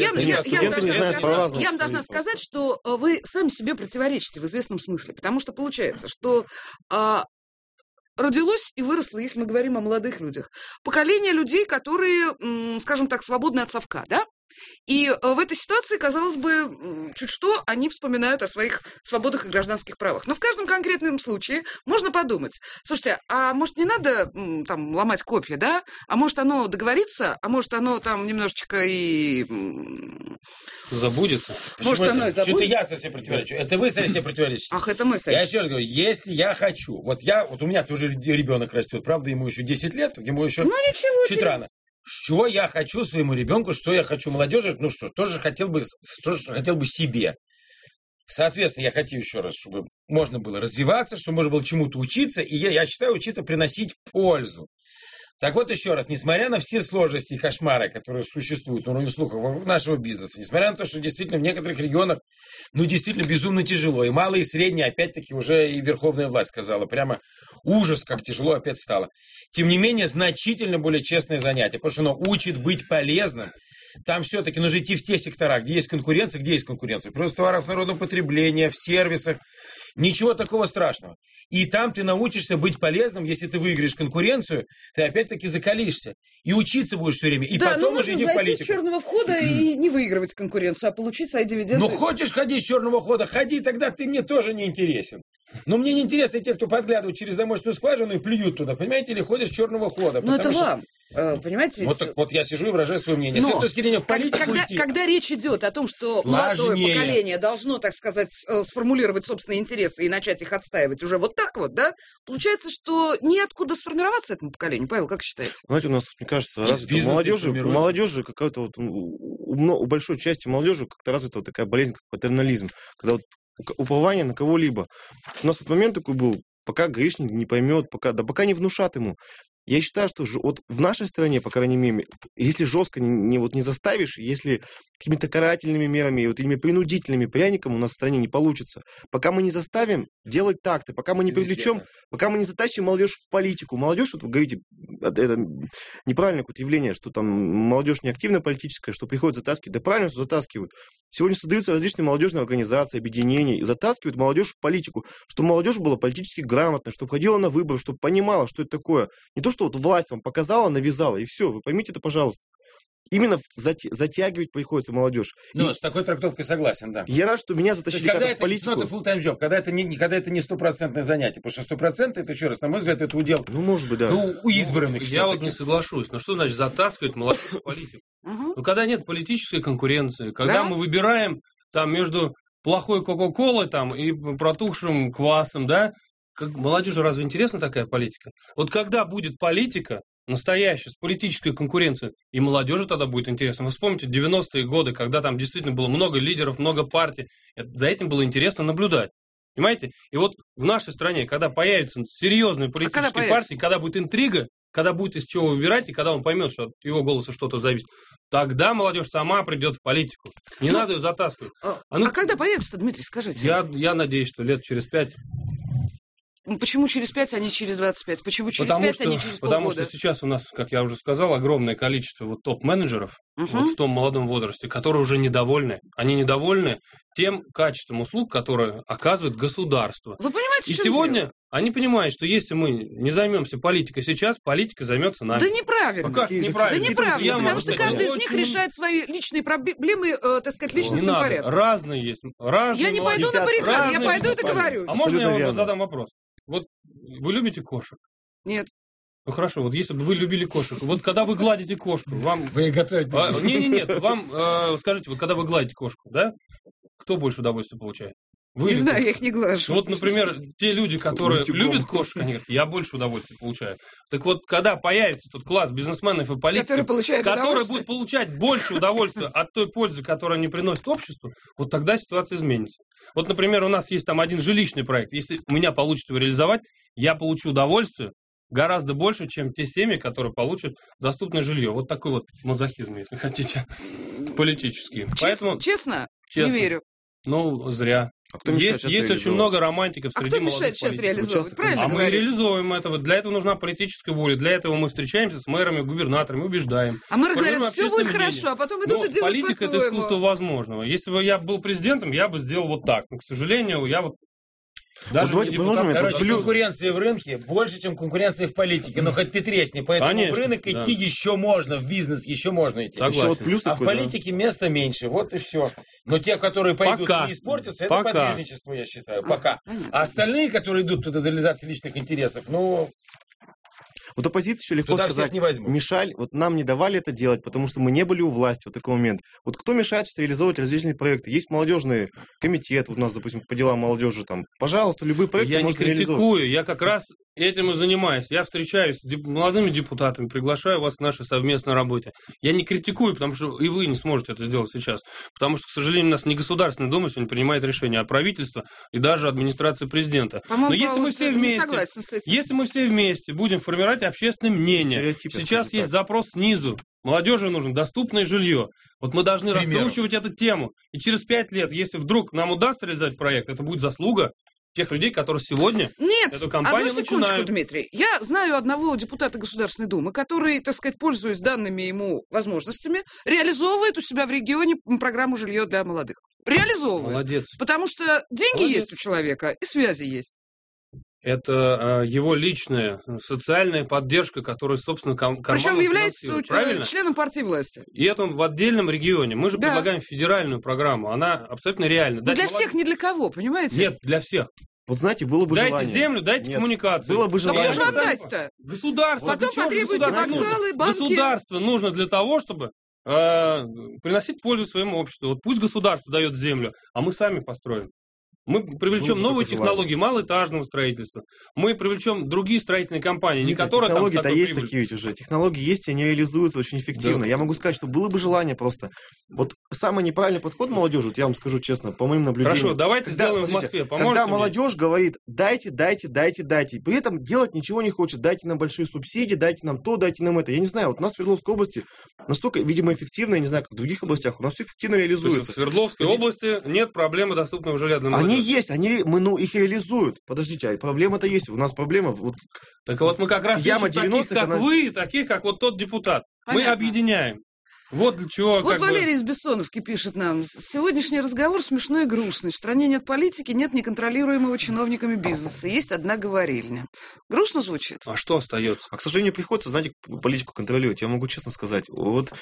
я вам должна сказать, что вы сами себе противоречите в известном смысле. Потому что получается, что родилось и выросло, если мы говорим о молодых людях, поколение людей, которые, скажем так, свободны от совка, да? И в этой ситуации, казалось бы, чуть что, они вспоминают о своих свободах и гражданских правах. Но в каждом конкретном случае можно подумать, слушайте, а может не надо там ломать копья, да? А может оно договорится, а может оно там немножечко и... Забудется. Может оно и забудется. Что-то я совсем противоречу. Это вы совсем противоречите. Ах, это мы совсем. Я еще раз говорю, если я хочу, вот у меня тоже ребенок растет, правда, ему еще 10 лет, ему еще чуть рано. Что я хочу своему ребенку, что я хочу молодежи, ну что, тоже хотел бы себе. Соответственно, я хочу еще раз, чтобы можно было развиваться, чтобы можно было чему-то учиться, и я считаю, учиться приносить пользу. Так вот еще раз, несмотря на все сложности и кошмары, которые существуют на уровне слухов вокруг нашего бизнеса, несмотря на то, что действительно в некоторых регионах, ну действительно безумно тяжело, и малые и средние, опять-таки уже и верховная власть сказала, прямо ужас, как тяжело опять стало. Тем не менее, значительно более честное занятие, потому что оно учит быть полезным. Там все-таки нужно идти в те сектора, где есть конкуренция, просто товаров народного потребления, в сервисах, ничего такого страшного. И там ты научишься быть полезным, если ты выиграешь конкуренцию, ты опять-таки закалишься. И учиться будешь все время, и да, потом уже иди в политику. Да, но можно зайти с черного входа и не выигрывать конкуренцию, а получить свои дивиденды. Ну, хочешь ходить с черного хода, ходи, тогда ты мне тоже не интересен. Но мне не интересны те, кто подглядывают через замочную скважину и плюют туда, понимаете, или ходят с черного хода. Ну, это вам. Понимаете? Вот я сижу и выражаю свое мнение. Но, с точки зрения в политику когда речь идет о том, что молодое поколение должно, так сказать, сформулировать собственные интересы и начать их отстаивать уже вот так вот, да, получается, что неоткуда сформироваться этому поколению. Павел, как считаете? Знаете, у нас, мне кажется, развита молодежи какая-то вот, у большой части молодежи как-то развита вот такая болезнь, как патернализм, когда вот упование на кого-либо. У нас вот момент такой был, пока гаишник не поймет, пока не внушат ему. Я считаю, что вот в нашей стране, по крайней мере, если жестко не заставишь, если какими-то карательными мерами, вот этими принудительными пряниками у нас в стране не получится. Пока мы не заставим делать так-то, пока мы не привлечем, пока мы не затащим молодежь в политику. Молодежь, вот вы говорите, это неправильное какое-то явление, что там молодежь не активная политическая, что приходят затаскивать. Да правильно, что затаскивают. Сегодня создаются различные молодежные организации, объединения, и затаскивают молодежь в политику, чтобы молодежь была политически грамотной, чтобы ходила на выборы, чтобы понимала, что это такое. Не то, что вот власть вам показала, навязала, и все. Вы поймите это, пожалуйста. Именно затягивать приходится молодежь. Ну, с такой трактовкой согласен, да. Я рад, что меня затащили в политику. Это full-time job, когда это не стопроцентное занятие. Потому что 100% это, еще раз, на мой взгляд, это удел. Ну, может быть, да. Ну, у избранных. Я вот не соглашусь. Ну, что значит затаскивать молодежь в политику? Ну, когда нет политической конкуренции, когда мы выбираем там между плохой Кока-Колой там и протухшим квасом, да? Молодежи разве интересна такая политика? Вот когда будет политика настоящая, с политической конкуренцией, и молодежи тогда будет интересно. Вы вспомните 90-е годы, когда там действительно было много лидеров, много партий. За этим было интересно наблюдать. Понимаете? И вот в нашей стране, когда появятся серьезные политические партии, когда будет интрига, когда будет из чего выбирать, и когда он поймет, что от его голоса что-то зависит, тогда молодежь сама придет в политику. Не надо ее затаскивать. А когда появится, Дмитрий, скажите? Я надеюсь, что лет через 5. почему через 5, а не через 25? Почему через 5, а не через полгода? Потому что сейчас у нас, как я уже сказал, огромное количество вот топ-менеджеров вот в том молодом возрасте, которые уже недовольны. Они недовольны тем качеством услуг, которые оказывает государство. Вы понимаете, и сегодня они понимают, что если мы не займемся политикой сейчас, политика займется нами. Да неправильно. Ну как неправильно? Да неправильно, потому что каждый из них решает свои личные проблемы, так сказать, личностным порядком. Разные есть. Я не пойду на баррикады, я пойду и договорюсь. А можно я вам задам вопрос? Вот вы любите кошек? Нет. Ну хорошо, вот если бы вы любили кошек, вот когда вы гладите кошку, вам... Вы готовите? Нет, вам, скажите, вот когда вы гладите кошку, да? Кто больше удовольствия получает? Вы не знаю, я их не глажу. Вот, например, те люди, которые любят кошек, они говорят, я больше удовольствия получаю. Так вот, когда появится тот класс бизнесменов и политиков, который будет получать больше удовольствия от той пользы, которую они приносят обществу, вот тогда ситуация изменится. Вот, например, у нас есть там один жилищный проект. Если у меня получится его реализовать, я получу удовольствие гораздо больше, чем те семьи, которые получат доступное жилье. Вот такой вот мазохизм, если хотите, политический. Поэтому, честно, не верю. Ну, зря. Есть очень много романтиков среди молодых политиков. Кто мешает сейчас реализовывать? Правильно мы реализуем этого. Для этого нужна политическая воля. Для этого мы встречаемся с мэрами, губернаторами, убеждаем. А мэры говорят, все будет хорошо, а потом идут и делают политика – это искусство возможного. Если бы я был президентом, я бы сделал вот так. Но, к сожалению, я вот... Даже конкуренция в рынке больше, чем конкуренция в политике. Но хоть ты тресни. Поэтому в рынок идти еще можно, в бизнес еще можно идти. А в политике места меньше. Вот и все. Но те, которые пойдут и не испортятся, это подвижничество, я считаю. Пока. А остальные, которые идут туда за реализацией личных интересов, ну... Вот оппозиция еще легко сказать, мешали, вот нам не давали это делать, потому что мы не были у власти в такой момент. Вот кто мешает сейчас реализовывать различные проекты? Есть молодежный комитет, вот у нас, допустим, по делам молодежи, там, пожалуйста, любые проекты можно реализовать. Я не критикую, я как раз этим и занимаюсь. Я встречаюсь с молодыми депутатами, приглашаю вас к нашей совместной работе. Я не критикую, потому что и вы не сможете это сделать сейчас. Потому что, к сожалению, у нас не Государственная Дума сегодня принимает решения, а правительство и даже администрация президента. Но если мы все вместе будем формировать общественное мнение, сейчас есть запрос снизу. Молодежи нужно доступное жилье. Вот мы должны раскручивать эту тему. И через 5 лет, если вдруг нам удастся реализовать проект, это будет заслуга тех людей, которые сегодня эту кампанию одну секундочку, начинают. Дмитрий. Я знаю одного депутата Государственной Думы, который, так сказать, пользуясь данными ему возможностями, реализовывает у себя в регионе программу «Жилье для молодых». Реализовывает. Молодец. Потому что деньги есть у человека и связи есть. Это его личная социальная поддержка, которая, собственно, причем является членом партии власти. И это в отдельном регионе. Мы же предлагаем федеральную программу. Она абсолютно реальна. Для всех, не для кого, понимаете? Нет, для всех. Вот знаете, было бы желание. Дайте землю, дайте коммуникацию. Было бы желание. Но кто же отдаст-то? Государство. Потом потребуйте вокзалы, банки. Государство нужно для того, чтобы приносить пользу своему обществу. Вот пусть государство дает землю, а мы сами построим. Мы привлечем новые технологии малоэтажного строительства. Мы привлечем другие строительные компании, не которые там с такой прибылью. Технологии-то есть такие ведь уже. Технологии есть, и они реализуются очень эффективно. Да. Я могу сказать, что было бы желание просто. Вот самый неправильный подход молодежи, вот я вам скажу честно, по моим наблюдениям. Хорошо, давайте сделаем в Москве. Когда молодежь говорит, дайте. При этом делать ничего не хочет. Дайте нам большие субсидии, дайте нам то, дайте нам это. Я не знаю, вот у нас в Свердловской области настолько, видимо, эффективно, я не знаю, как в других областях, у нас все эффективно реализуется. То есть в Свердловской области нет проблемы доступного жилья для молодежи. Они есть, их реализуют. Подождите, а проблема-то есть. У нас проблема... Вот, так вот мы как раз ищем таких, как вы, таких, как вот тот депутат. Понятно. Мы объединяем. Вот для чего... Вот Валерий из Бессоновки пишет нам. Сегодняшний разговор смешной и грустный. В стране нет политики, нет неконтролируемого чиновниками бизнеса. Есть одна говорильня. Грустно звучит. А что остается? А, к сожалению, приходится, знаете, политику контролировать. Я могу честно сказать. Вот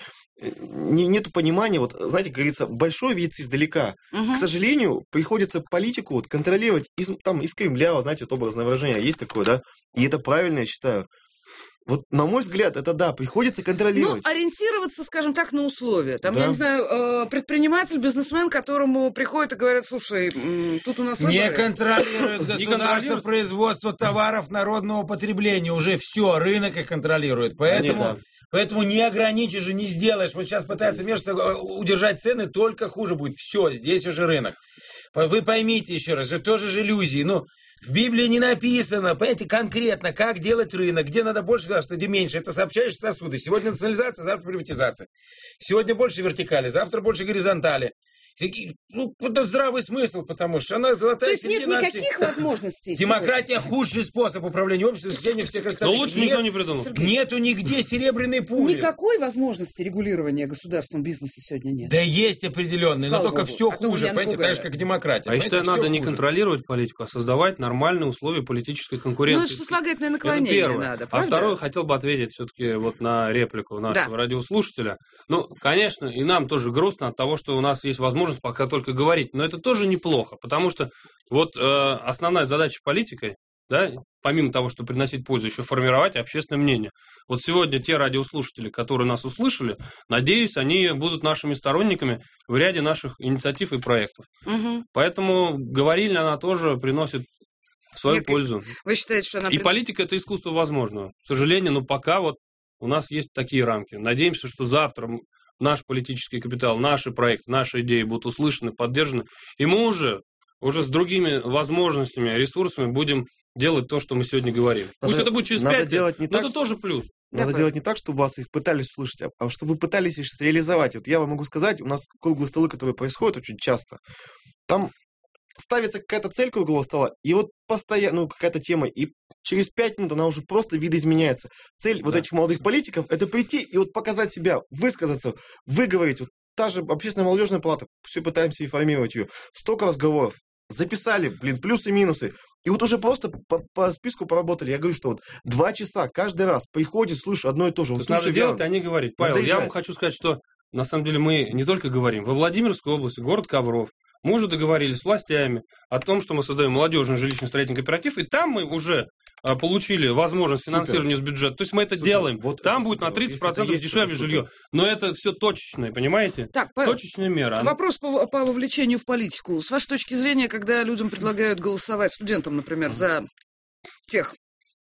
нету понимания. Вот, знаете, как говорится, большой видится издалека. К сожалению, приходится политику вот контролировать из Кремля. Вот, знаете, вот образное выражение есть такое, да? И это правильно, я считаю. Вот, на мой взгляд, это да, приходится контролировать. Ну, ориентироваться, скажем так, на условия. Там, да. Я не знаю, предприниматель, бизнесмен, которому приходят и говорят, слушай, тут у нас... Не контролирует государство производство товаров народного потребления. Уже все, рынок их контролирует. Поэтому не ограничишь и не сделаешь. Вот сейчас пытаются удержать цены, только хуже будет. Все, здесь уже рынок. Вы поймите еще раз, это тоже же иллюзии. Ну, в Библии не написано, понимаете, конкретно, как делать рынок, где надо больше государства, где меньше. Это сообщающие сосуды. Сегодня национализация, завтра приватизация. Сегодня больше вертикали, завтра больше горизонтали. Это здравый смысл, потому что она золотая середина. То есть нет никаких возможностей? Демократия – худший способ управления обществом, сочетания всех остальных. Но лучше никто не придумал. Нету нигде серебряной пули. Никакой возможности регулирования государственного бизнеса сегодня нет? Да есть определенные, но только все хуже, понимаете, так же, как демократия. Я считаю, надо не контролировать политику, а создавать нормальные условия политической конкуренции. Ну, это сослагательное наклонение надо, правда? А второе, хотел бы ответить все-таки вот на реплику нашего радиослушателя. Ну, конечно, и нам тоже грустно от того, что у нас есть возможность пока только говорить, но это тоже неплохо, потому что вот основная задача политика, да, помимо того, что приносить пользу, еще формировать общественное мнение. Вот сегодня те радиослушатели, которые нас услышали, надеюсь, они будут нашими сторонниками в ряде наших инициатив и проектов. Угу. Поэтому говорильня, она тоже приносит свою пользу. Вы считаете, что она... политика – это искусство возможного. К сожалению, но пока вот у нас есть такие рамки. Надеемся, что завтра наш политический капитал, наши проекты, наши идеи будут услышаны, поддержаны, и мы уже с другими возможностями, ресурсами будем делать то, что мы сегодня говорим. Пусть это будет через 5 лет, но это тоже плюс. Надо делать не так, чтобы вас их пытались услышать, а чтобы вы пытались их сейчас реализовать. Вот я вам могу сказать, у нас круглые столы, которые происходят очень часто, там ставится какая-то цель круглого стола, и вот постоянно, какая-то тема, и через 5 минут она уже просто видоизменяется. Цель вот этих молодых политиков – это прийти и вот показать себя, высказаться, выговорить. Вот та же общественная молодежная палата, все пытаемся реформировать ее. Столько разговоров. Записали, плюсы и минусы. И вот уже просто по списку поработали. Я говорю, что вот 2 часа каждый раз приходит, слышу одно и то же. То есть надо делать, а не говорить. Павел, я вам хочу сказать, что на самом деле мы не только говорим. Во Владимирской области, город Ковров, мы уже договорились с властями о том, что мы создаем молодежный жилищно-строительный кооператив, и там мы уже получили возможность финансирования с бюджета. То есть мы это делаем. Вот там будет на 30% дешевле жилье. Но это все точечное, понимаете? Так, Павел, точечная мера. Вопрос по вовлечению в политику. С вашей точки зрения, когда людям предлагают голосовать, студентам, например, за тех...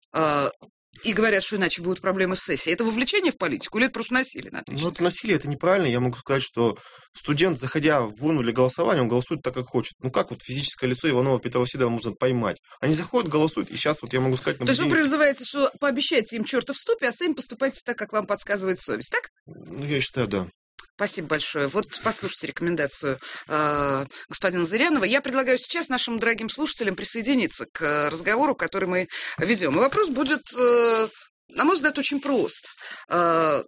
и говорят, что иначе будут проблемы с сессией. Это вовлечение в политику или это просто насилие? Ну, это насилие, это неправильно. Я могу сказать, что студент, заходя в урну для голосования, он голосует так, как хочет. Ну, как вот физическое лицо Иванова Петрова Сидорова можно поймать? Они заходят, голосуют, и сейчас вот я могу сказать... То есть вы призываете, что пообещайте им черта в ступе, а сами поступайте так, как вам подсказывает совесть, так? Ну, я считаю, да. Спасибо большое. Вот послушайте рекомендацию господина Зырянова. Я предлагаю сейчас нашим дорогим слушателям присоединиться к разговору, который мы ведем. И вопрос будет, на мой взгляд, очень прост. На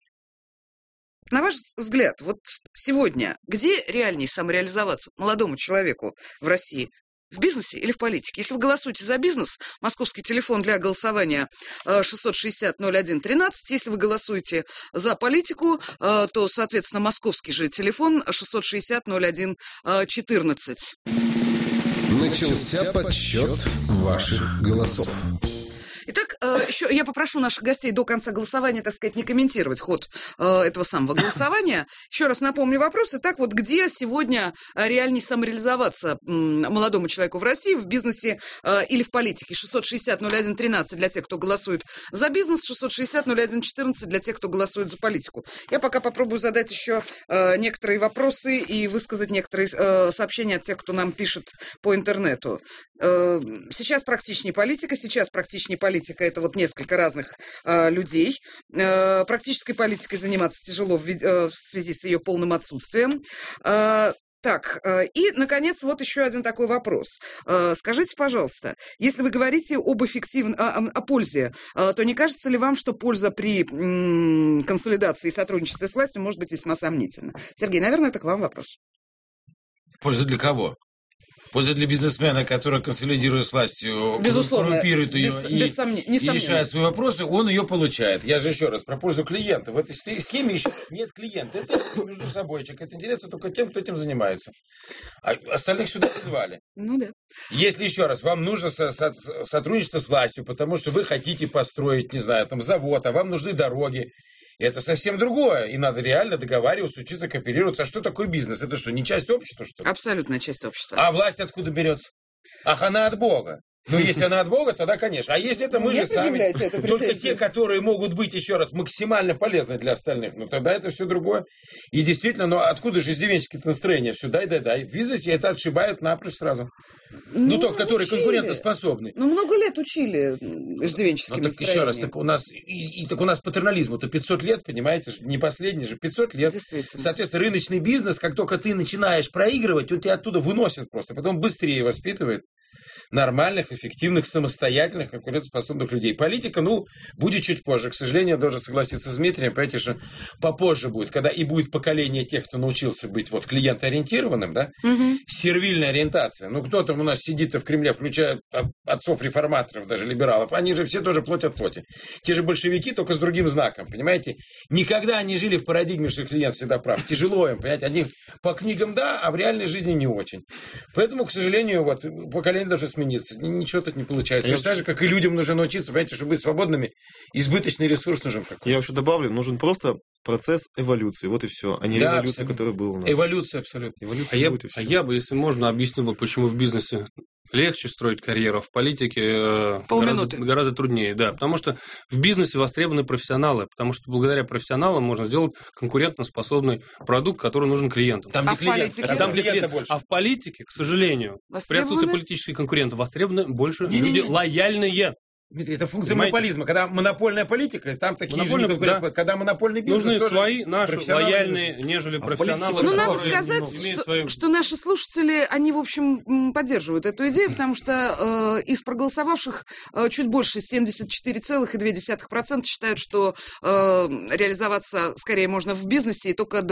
ваш взгляд, вот сегодня, где реальнее самореализоваться молодому человеку в России? В бизнесе или в политике? Если вы голосуете за бизнес, московский телефон для голосования 660-01-13. Если вы голосуете за политику, то, соответственно, московский же телефон 660-01-14. Начался подсчет ваших голосов. Итак, еще я попрошу наших гостей до конца голосования, так сказать, не комментировать ход этого самого голосования. Еще раз напомню вопрос. Итак, вот где сегодня реальнее самореализоваться молодому человеку в России, в бизнесе или в политике? 660-01-13 для тех, кто голосует за бизнес, 660-01-14 для тех, кто голосует за политику. Я пока попробую задать еще некоторые вопросы и высказать некоторые сообщения от тех, кто нам пишет по интернету. Сейчас практичнее политика, политика – это вот несколько разных людей. Практической политикой заниматься тяжело в связи с ее полным отсутствием. Так, и, наконец, вот еще один такой вопрос. Скажите, пожалуйста, если вы говорите о пользе, то не кажется ли вам, что польза при консолидации и сотрудничестве с властью может быть весьма сомнительна? Сергей, наверное, это к вам вопрос. Польза для кого? Польза для бизнесмена, который, консолидируя с властью, коррумпирует ее и решает свои вопросы, он ее получает. Я же еще раз про пользу клиента. В этой схеме еще нет клиента. Это между собойчик. Это интересно только тем, кто этим занимается. А остальных сюда не звали. Ну да. Если еще раз, вам нужно сотрудничество с властью, потому что вы хотите построить, не знаю, там завод, а вам нужны дороги. Это совсем другое. И надо реально договариваться, учиться, кооперироваться. А что такое бизнес? Это что, не часть общества, что ли? Абсолютная часть общества. А власть откуда берется? Ах, она от Бога. Ну, если она от Бога, тогда, конечно. А если это мы же сами, только те, которые могут быть, еще раз, максимально полезны для остальных, ну, тогда это все другое. И действительно, ну, откуда же издевенческие настроения? Все, дай. В бизнесе это отшибают напрочь сразу. Ну, тот, который конкурентоспособный. Ну, много лет учили иждивенческим настроением. Еще раз, так у нас патернализму-то 500 лет, понимаете, не последний же, 500 лет. Соответственно, рыночный бизнес, как только ты начинаешь проигрывать, он тебя оттуда выносит просто, потом быстрее воспитывает нормальных, эффективных, самостоятельных, конкурентоспособных людей. Политика, ну, будет чуть позже. К сожалению, я должен согласиться с Дмитрием, понимаете, что попозже будет, когда и будет поколение тех, кто научился быть вот клиентоориентированным, да, сервильная ориентация. Ну, кто там у нас сидит в Кремле, включая отцов-реформаторов, даже либералов, они же все тоже плоть от плоти. Те же большевики, только с другим знаком, понимаете? Никогда они жили в парадигме, что клиент всегда прав. Тяжело им, понимаете? Они по книгам да, а в реальной жизни не очень. Поэтому, к сожалению, вот, поколение должно смениться. Ничего тут не получается. Точно так же, как и людям нужно научиться, понимаете, чтобы быть свободными, избыточный ресурс нужен. Я вообще добавлю, нужен просто процесс эволюции, вот и все, а не революция, которая была у нас. Эволюция абсолютно. Я бы, если можно, объяснил бы, почему в бизнесе легче строить карьеру, а в политике гораздо труднее. Да, потому что в бизнесе востребованы профессионалы, потому что благодаря профессионалам можно сделать конкурентоспособный продукт, который нужен клиентам. Там в политике, к сожалению, при отсутствии политических конкурентов востребованы больше люди лояльные. Дмитрий, это функция монополизма. Когда монопольная политика, там такие же конкуренты. Да. Когда монопольный бизнес, нужны свои, наши, лояльные, нежели профессионалы. Ну, надо сказать, что наши слушатели, они, в общем, поддерживают эту идею, потому что из проголосовавших чуть больше, 74,2% считают, что реализоваться скорее можно в бизнесе, и только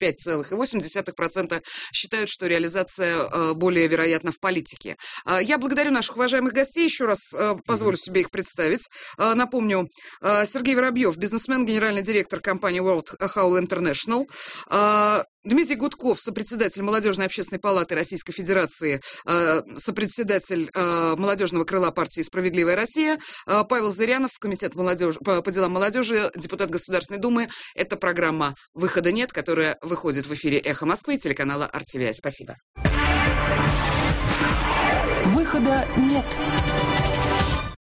25,8% считают, что реализация более вероятна в политике. Я благодарю наших уважаемых гостей. Еще раз позволю себе их представить. Напомню, Сергей Воробьев, бизнесмен, генеральный директор компании World Howl International. Дмитрий Гудков, сопредседатель Молодежной общественной палаты Российской Федерации, сопредседатель молодежного крыла партии «Справедливая Россия». Павел Зырянов, комитет по делам молодежи, депутат Государственной Думы. Это программа «Выхода нет», которая выходит в эфире «Эхо Москвы» и телеканала RTVI. Спасибо. Выхода нет.